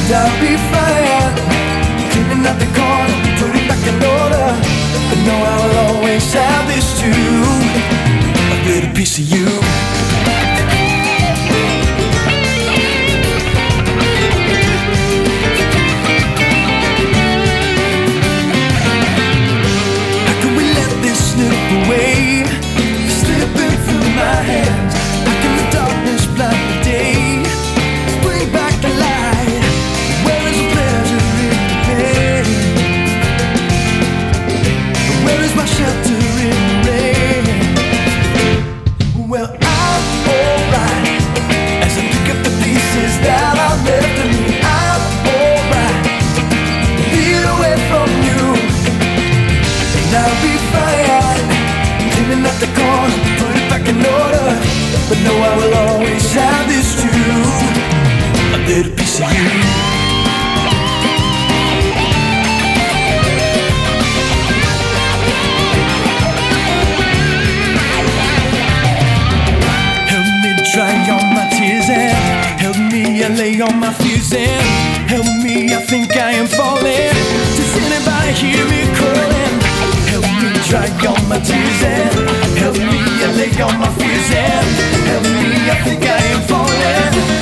I'll be fine. Cleaning up the corner, putting back in order. But no, I will always have this too, a little piece of you. How can we let this slip away, slipping through my hands? How can the darkness blind the day? Bring back the light. Where is the pleasure in the pain? Where is my shelter in the rain? Well, I'm alright as I pick up the pieces that are left of me. I'm alright, feel away from you, and I'll be fine. Cleaning up the corner, put it back in order. But no, I will always have this too, a little piece of you. Help me dry all my tears and help me allay all my fears and help me, I think I am falling. Does anybody hear me calling? Help me dry all my tears and help me allay all my fears and help me, I think I am falling.